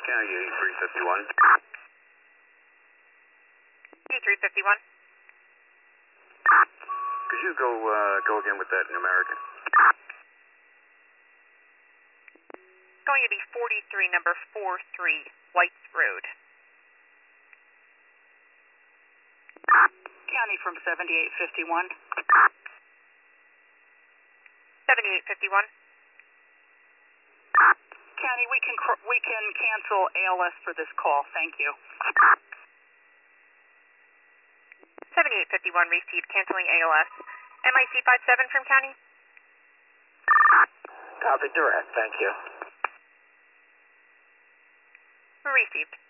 County 8351. 8351. Could you go again with that in American? Going to be 43, number 43, Whites Road. County from 7851. 7851. County, we can cancel ALS for this call. Thank you. 7851 received, canceling ALS. MIC 57 from County? Copy direct, thank you. Received.